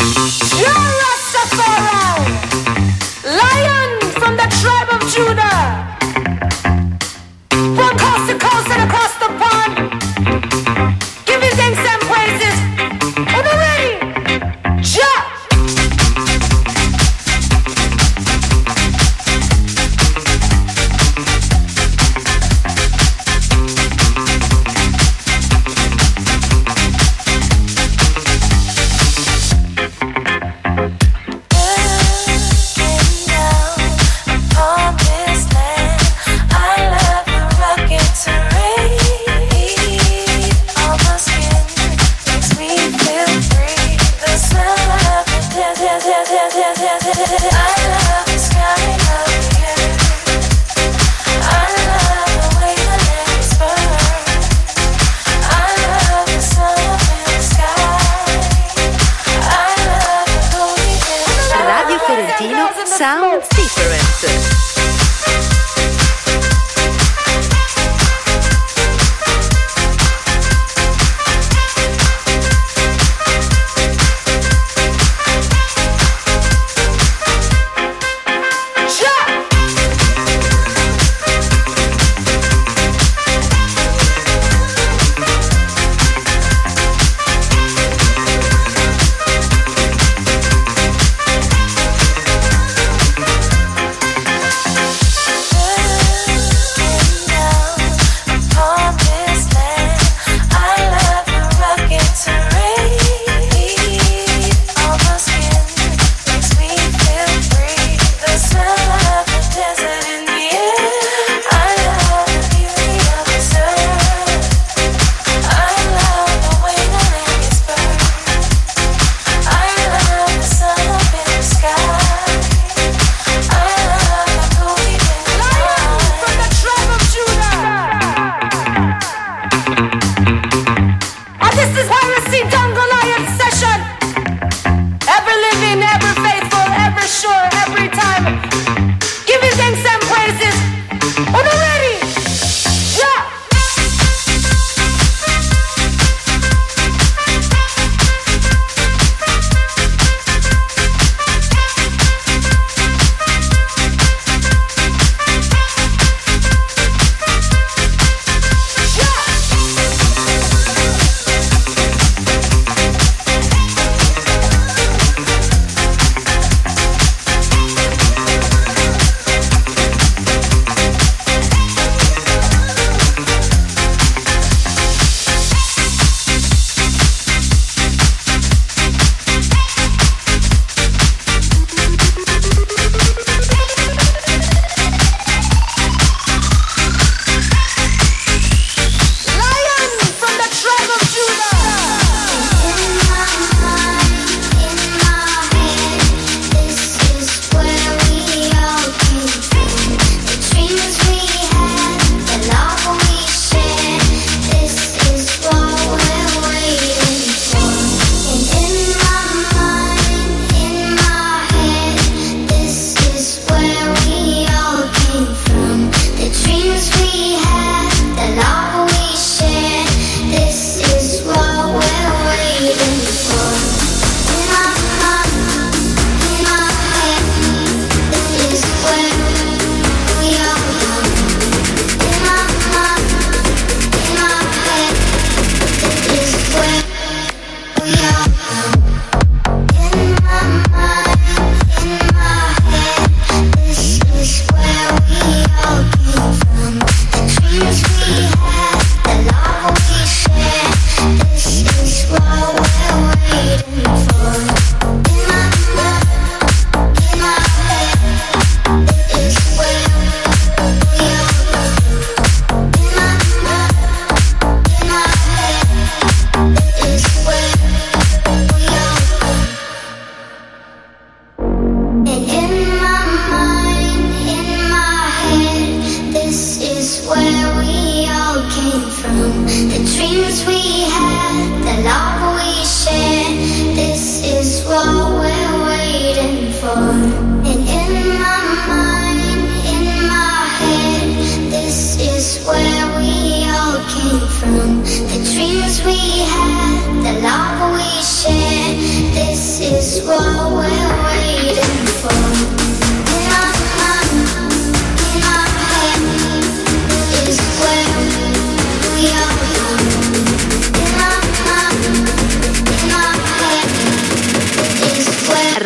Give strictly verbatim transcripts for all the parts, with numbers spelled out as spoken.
Sounds different.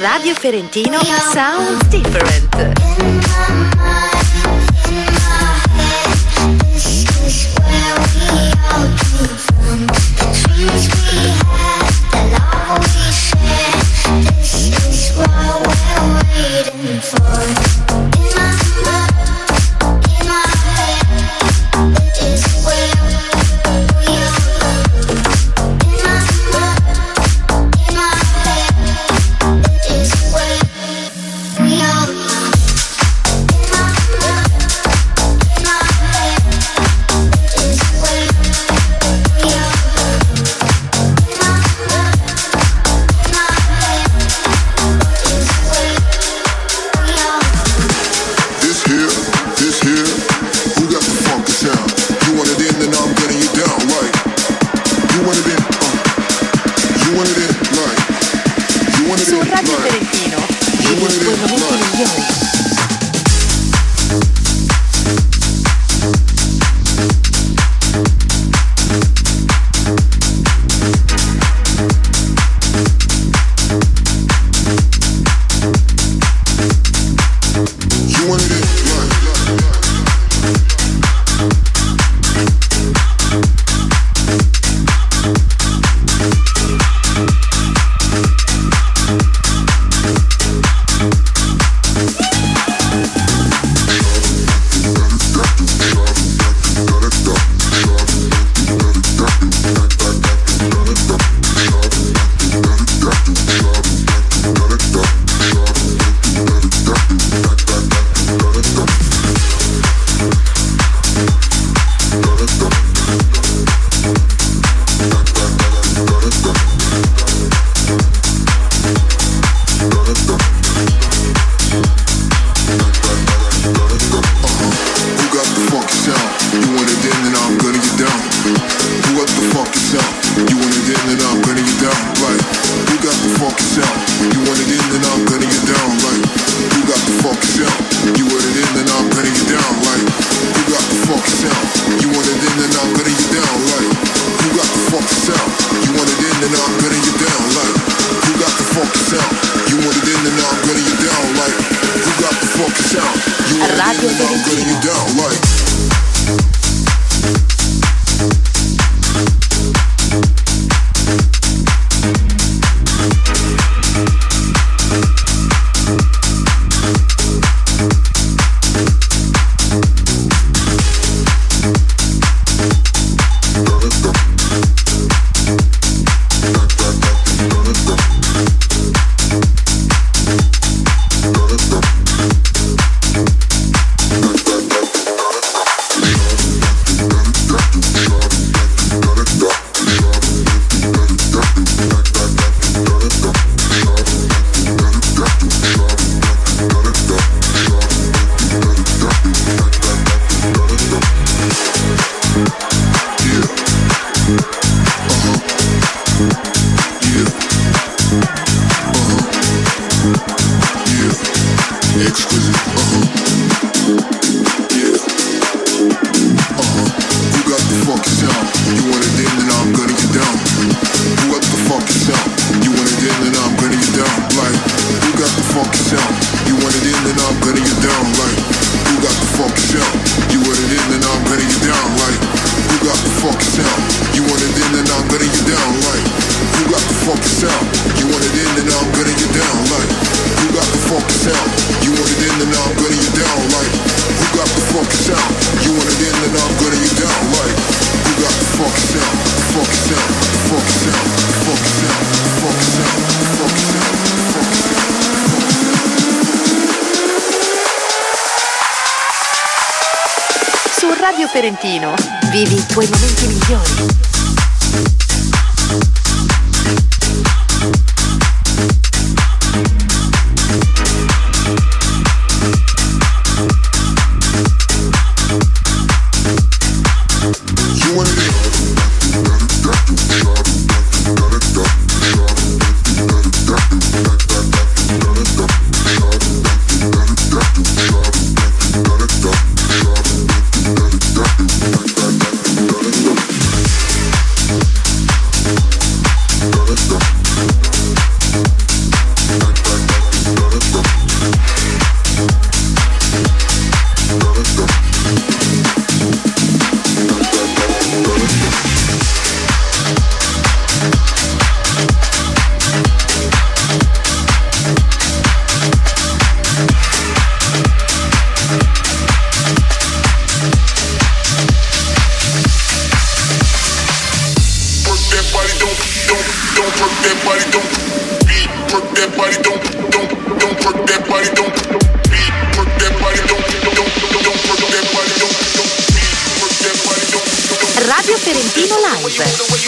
Radio Ferentino sounds different. Radio Ferentino, vivi i tuoi momenti migliori. Radio Ferentino Live.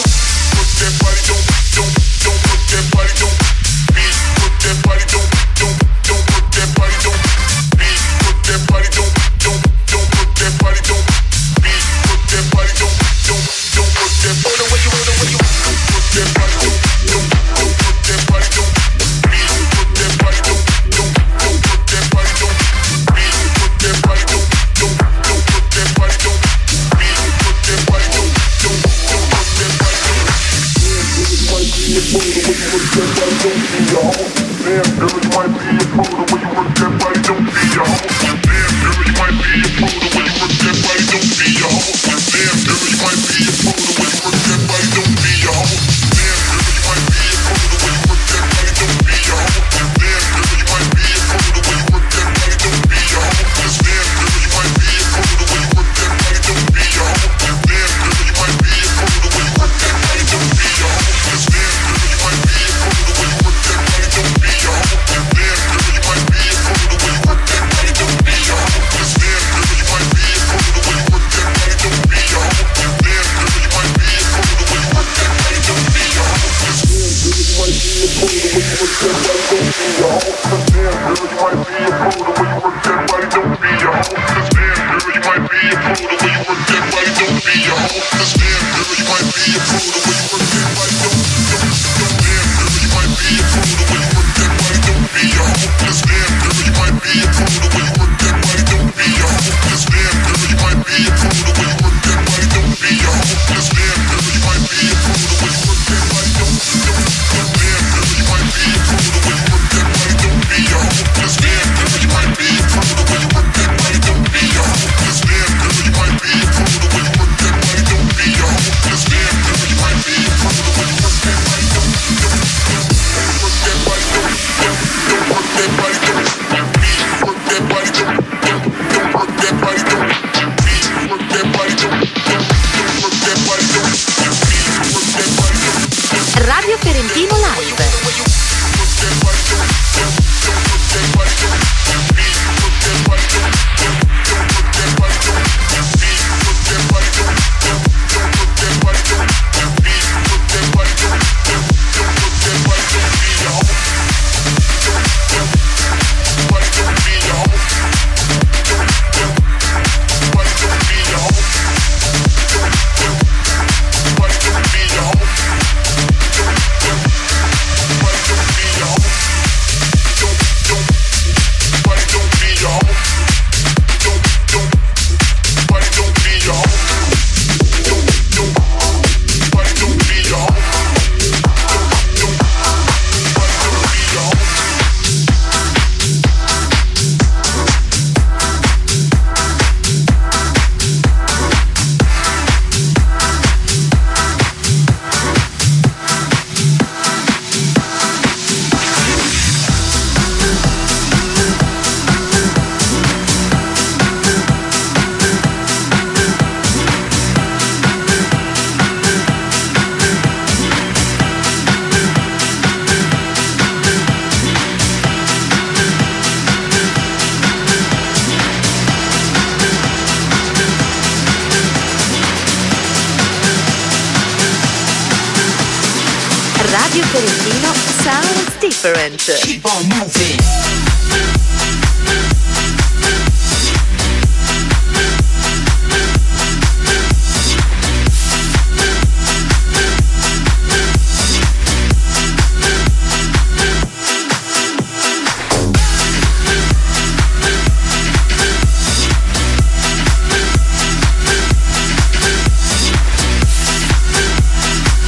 Radio Ferentino sounds different. Keep on moving.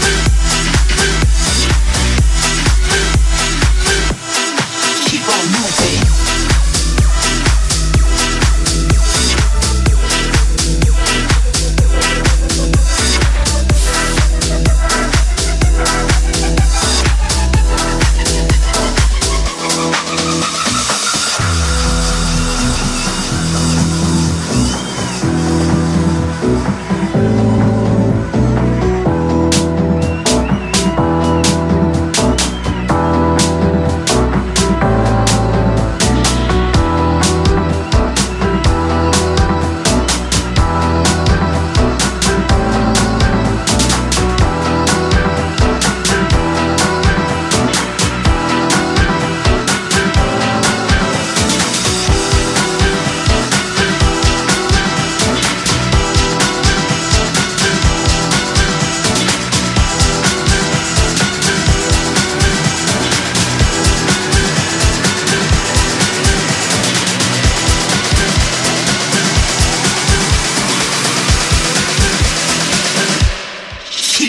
Keep on moving.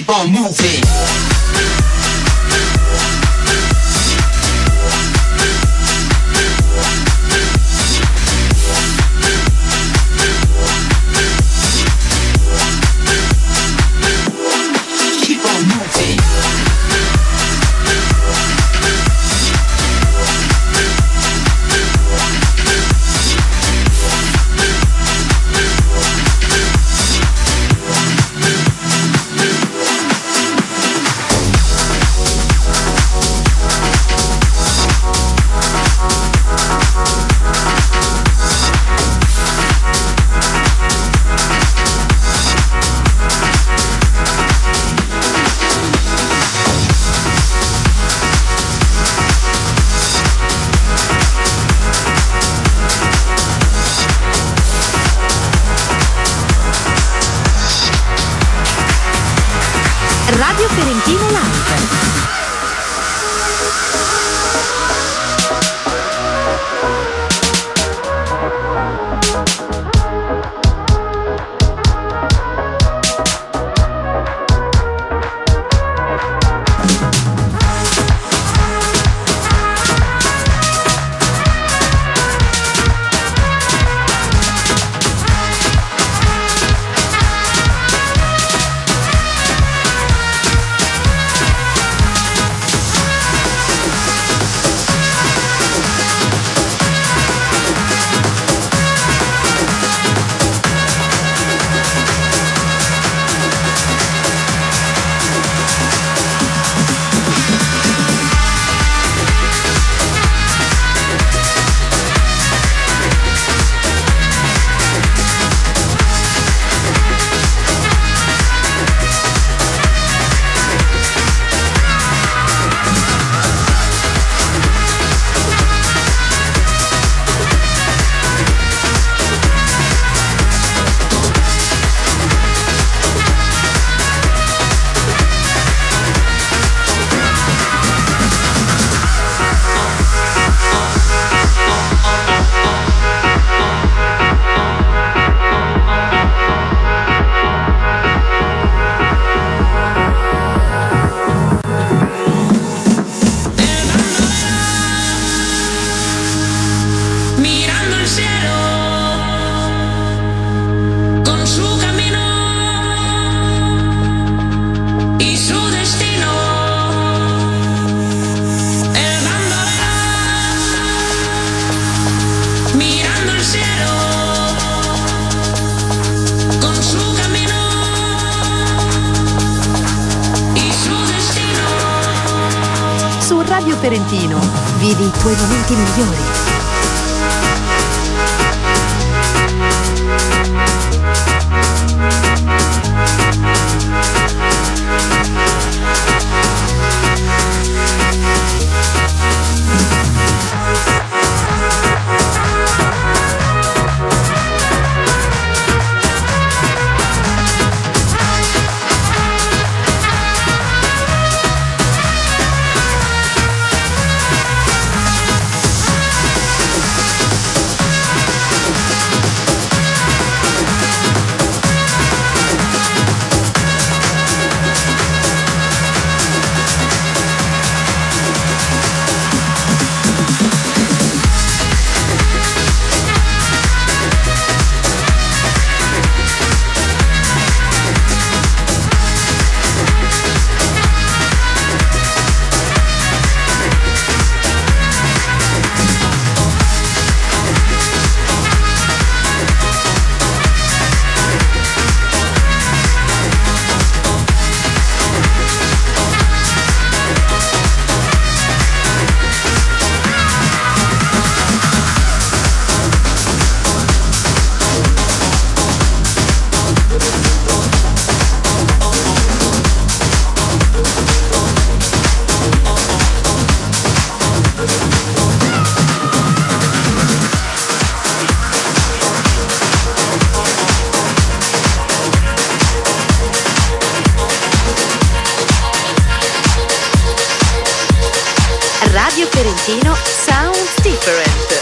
on moving. Radio Ferentino Live. Radio Ferentino, vivi i tuoi momenti migliori. Radio Ferentino sounds different.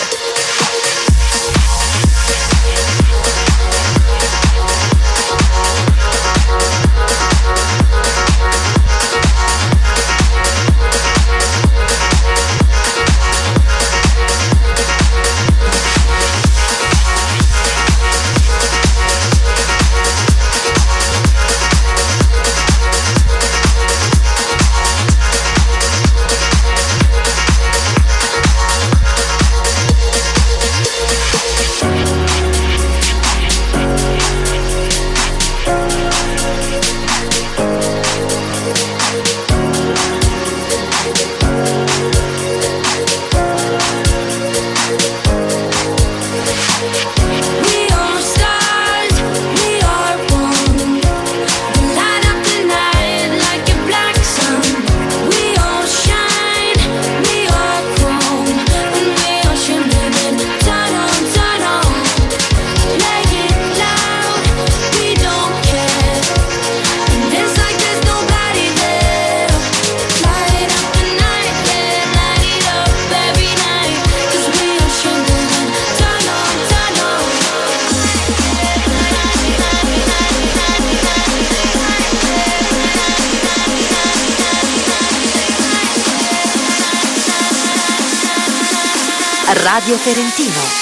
Radio Ferentino.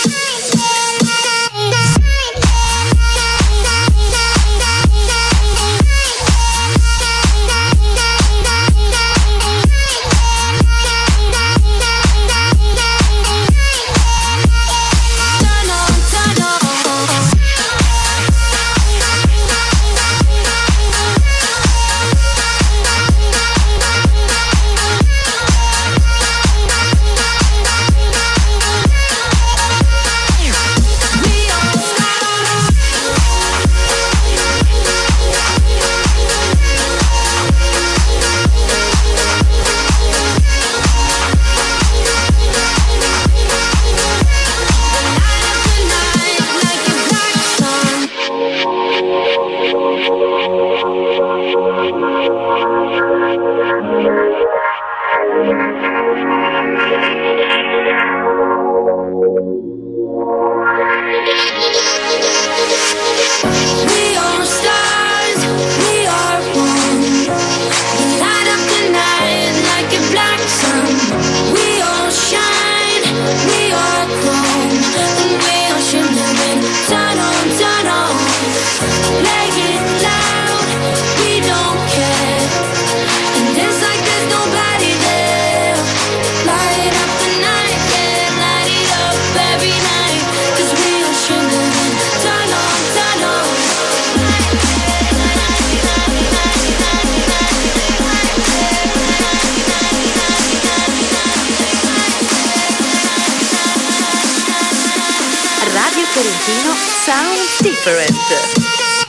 Ferentino sounds different.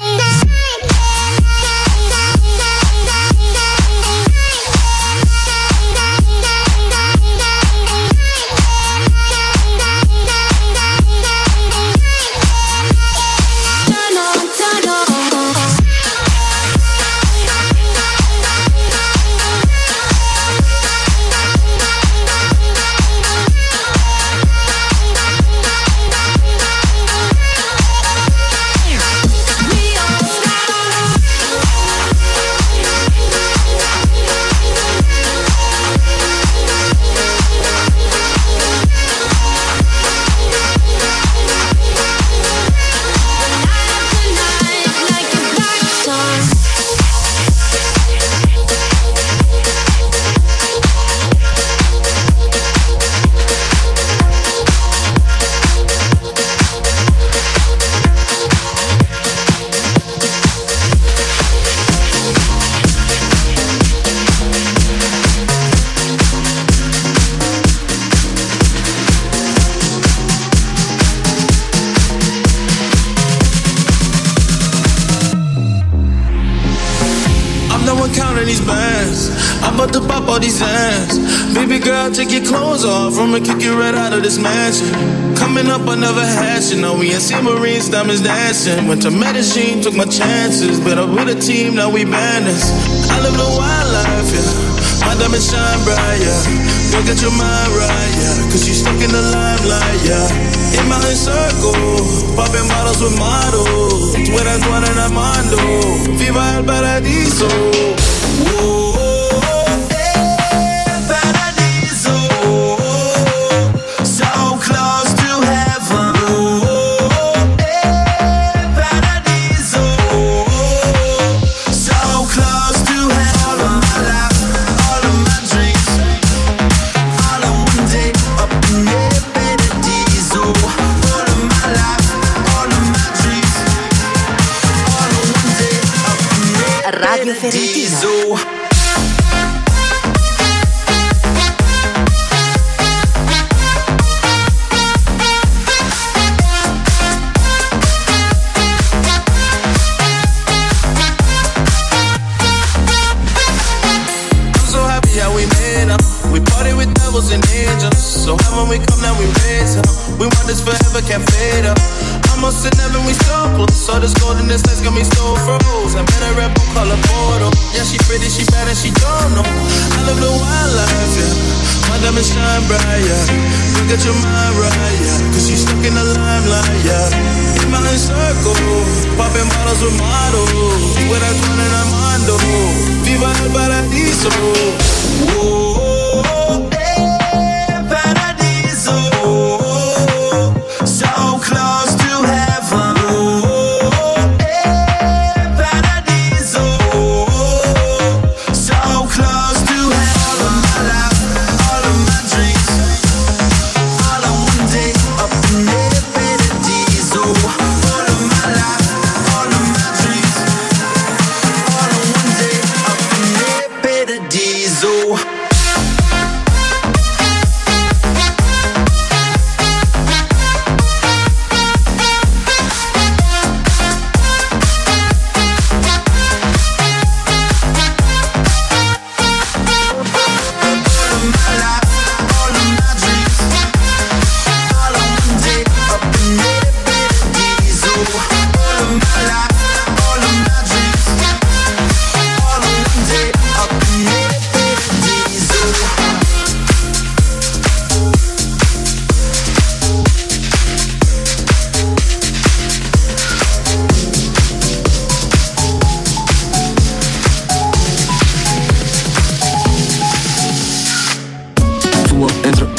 Take your clothes off, I'ma kick you right out of this mansion. Coming up, I never had you know. We ain't seen Marines, diamonds dancing. Went to Medellin, took my chances. But up with a team, now we bandits. I live the wild life, yeah. My diamonds shine bright, yeah. Girl, get your mind right, yeah. Cause you stuck in the limelight, yeah. In my circle, popping bottles with models. Tú eres Juan and Armando. Viva el paradiso. Whoa. Radio Ferentino. And angels, so heaven we come now we raise up. We want this forever, can't fade up. Almost in heaven we so close. So this golden this got me so froze. I met a rebel, call her Portal. Yeah, she pretty, she bad and she don't know. I live the wild life, yeah. My diamonds shine bright, yeah. You get your mind right, yeah. Cause you stuck in the limelight, yeah. In my circle, popping bottles with models. With that Juan and Armando. Viva el paradiso. Whoa. Paradiso.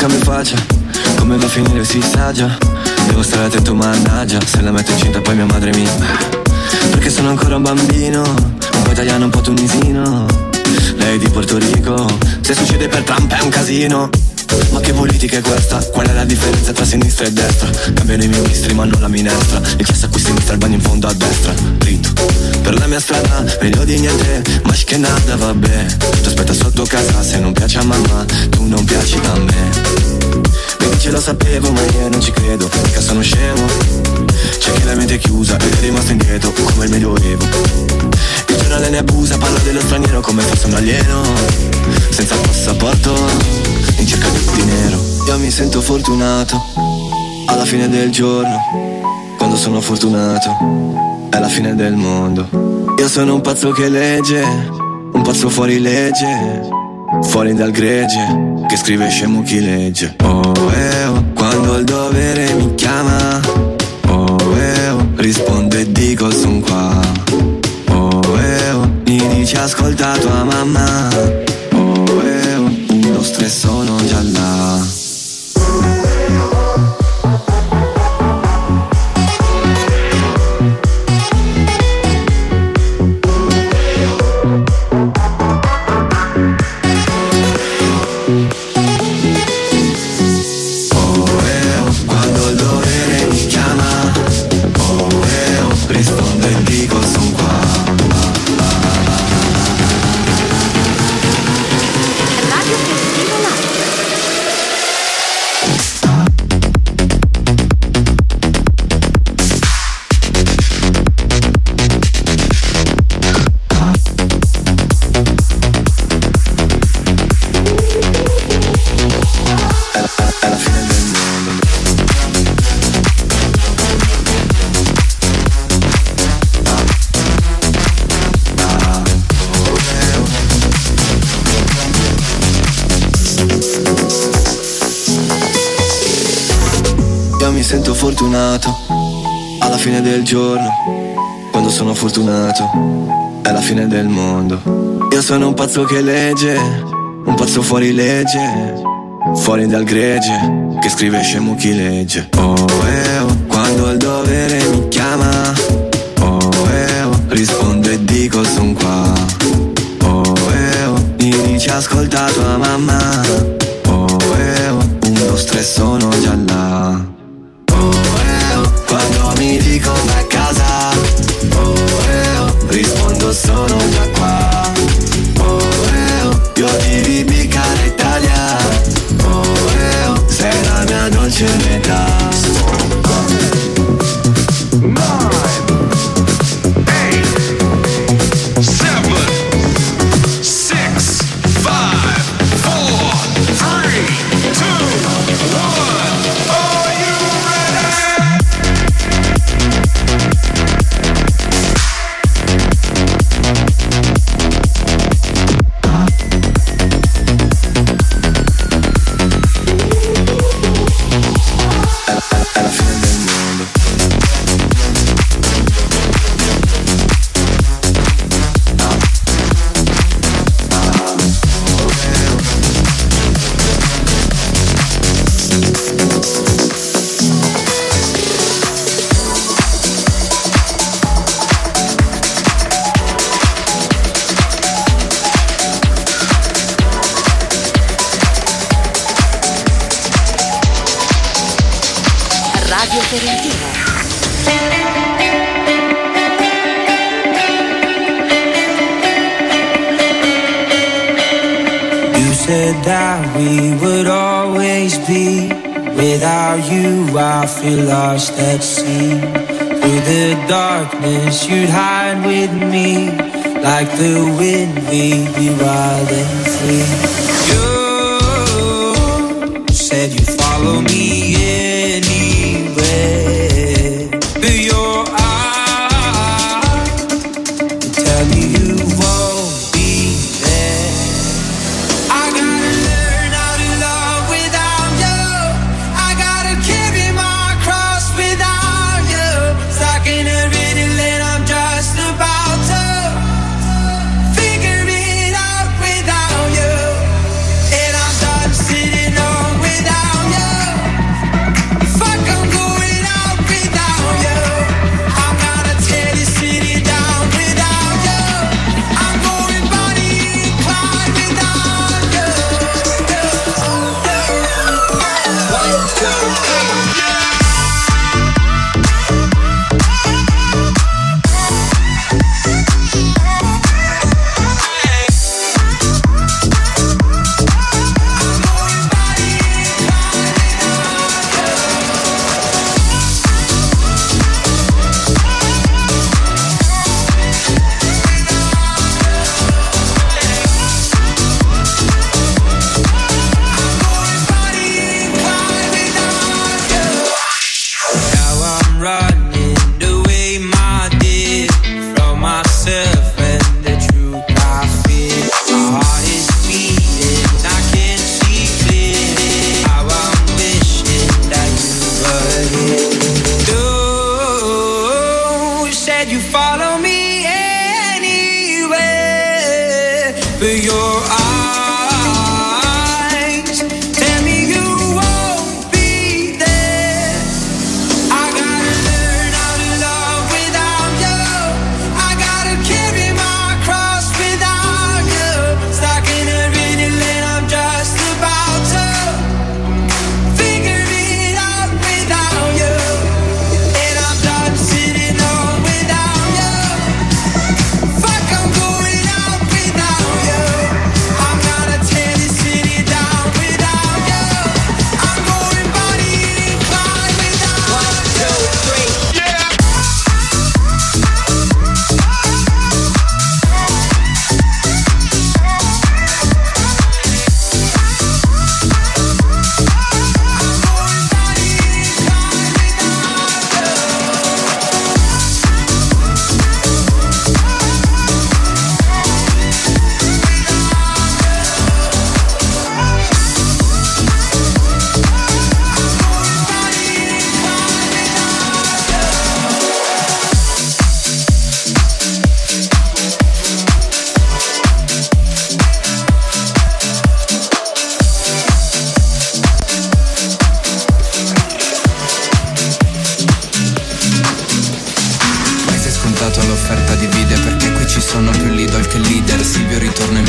cambio faccia, come va a finire si sa già. Devo stare attento mannaggia, se la metto incinta poi mia madre mi... Perché sono ancora un bambino, un po' italiano, un po' tunisino. Lei di Porto Rico, se succede per Trump è un casino. Ma che politica è questa? Qual è la differenza tra sinistra e destra? Cambiano i ministri ma non la minestra. Il cesso a qui sinistra, il bagno in fondo a destra. Dritto, per la mia strada, meglio di niente. Ma che nada, vabbè. Tu aspetta sotto casa, se non piace a mamma, tu non piaci a me. Mi dice lo sapevo ma io non ci credo, mica sono scemo. C'è chi la mente è chiusa ed è rimasto indietro come il medioevo. Il giornale ne abusa, parla dello straniero come fosse un alieno, senza passaporto, in cerca di dinero. Io mi sento fortunato, alla fine del giorno, quando sono fortunato, è la fine del mondo. Io sono un pazzo che legge, un pazzo fuori legge, fuori dal gregge, che scrive scemo chi legge. Oh, eh, oh, quando il dovere mi chiama, oh, eh, oh, rispondo e dico son qua. Oh, eh, oh, mi dice ascolta tua mamma. Oh, eh, oh, un, due, tre, sono già là. Sento fortunato, alla fine del giorno, quando sono fortunato, è la fine del mondo. Io sono un pazzo che legge, un pazzo fuori legge, fuori dal gregge, che scrive scemo chi legge. Oh, eh, oh, quando il dovere mi chiama, oh, eh, oh, rispondo e dico son qua. Oh, eh, oh, mi dice ascolta tua mamma. Oh, eh, oh, un, due, tre, sono già là. Quando mi dico vai a casa, oh, eh, oh, rispondo sono già qua. Oh, eh, oh, io ti ribica l'Italia. Oh, eh, oh, sei la mia dolce metà. Radio Ferentino. You said that we would always be. Without you I feel lost at sea. Through the darkness you'd hide with me. Like the wind we'd be wild and free. You said you'd follow me anywhere. Through your eyes tell me you won't be there. I gotta learn how to love without you. I gotta carry my cross without you. Stuck in a riddle and I'm just about to figure it out without you.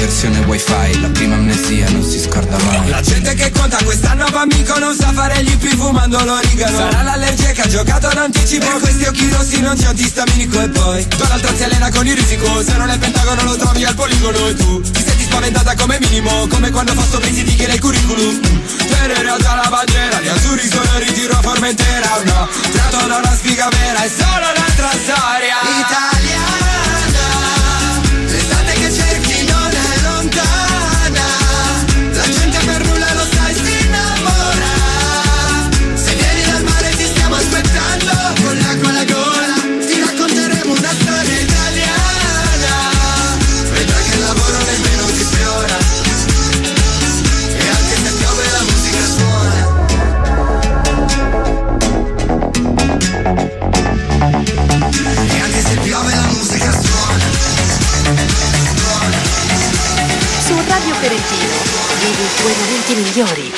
versione wifi, la prima amnesia non si scorda mai. La gente che conta quest'anno amico non sa fare gli ippi fumando l'origano. Sarà l'allergia che ha giocato d'anticipo, per questi occhi rossi non c'è antistaminico. E poi Donald Trump si allena con il risico, se non è il Pentagono lo trovi al poligono. E tu ti senti spaventata come minimo, come quando fa sorrisi di che nel curriculum. Per in realtà la bandiera di azzurri sono in ritiro a Formentera. No, tratto da una sfiga vera, è solo un'altra storia italiana. L'estate che cerchi non è lontana, la gente per nulla lo sai si innamora. Se vieni dal mare ti stiamo aspettando, con l'acqua alla gola ti racconteremo una storia italiana. Vedrai che il lavoro nemmeno ti sfiora, e anche se piove la musica suona. E anche se piove la musica suona, suona. Su Radio Ferentino vivi i tuoi momenti migliori.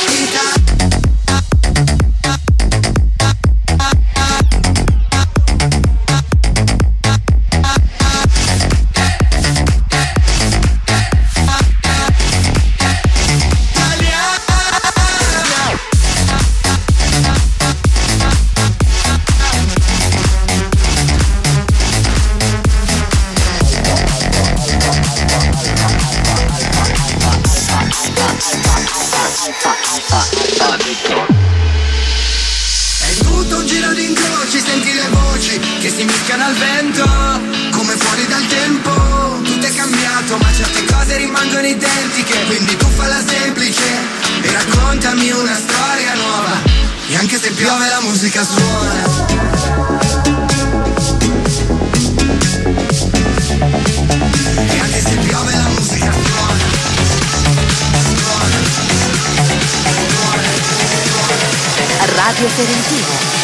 È tutto un giro di incroci, senti le voci che si mischiano al vento, come fuori dal tempo. Tutto è cambiato ma certe cose rimangono identiche, quindi tu falla semplice e raccontami una storia nuova. E anche se piove la musica suona. E anche se piove la musica suona, suona. Radio Ferentino.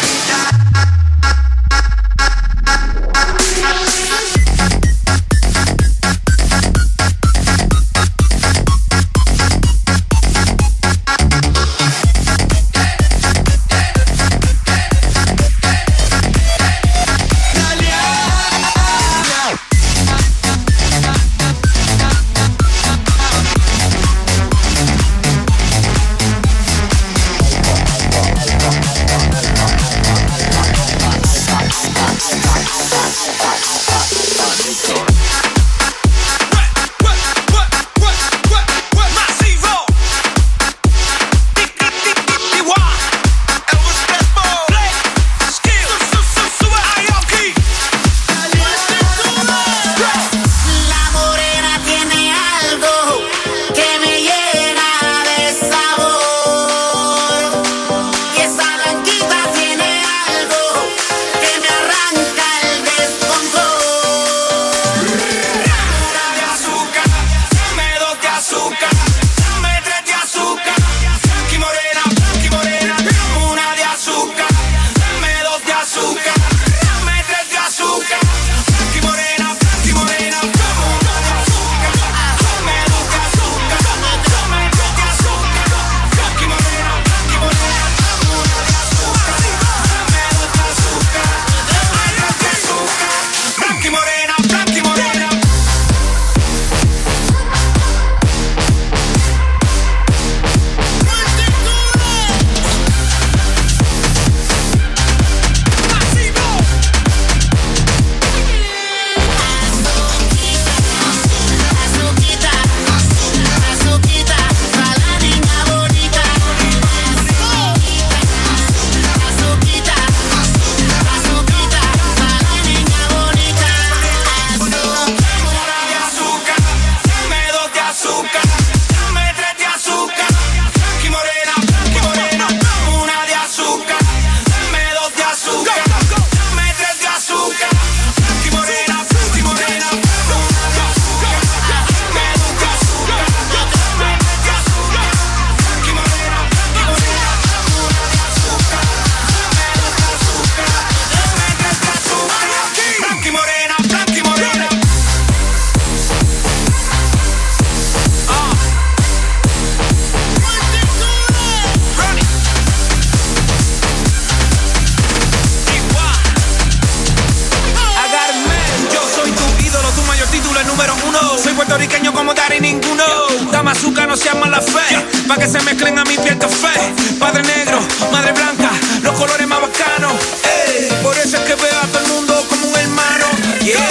no sea mala fe, pa' que se mezclen a mi piel café. Padre negro, madre blanca, los colores más bacanos. Ey, por eso es que veo a todo el mundo como un hermano. Yeah.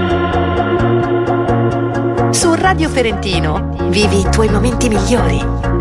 Radio Ferentino, vivi i tuoi momenti migliori.